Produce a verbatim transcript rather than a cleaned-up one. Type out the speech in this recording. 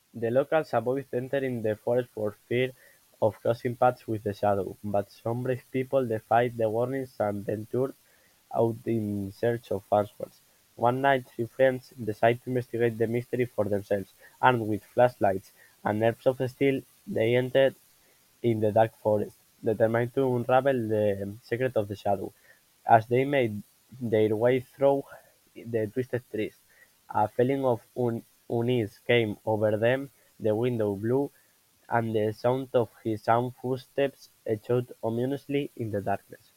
The locals avoid entering the forest for fear of crossing paths with the Shadow, but some brave people defied the warnings and ventured out in search of answers. One night, three friends decide to investigate the mystery for themselves. Armed with flashlights and nerves of steel, they entered in the dark forest, determined to unravel the secret of the Shadow. As they made their way through the twisted trees, a feeling of un- unease came over them. The wind blew, and the sound of his own footsteps echoed ominously in the darkness.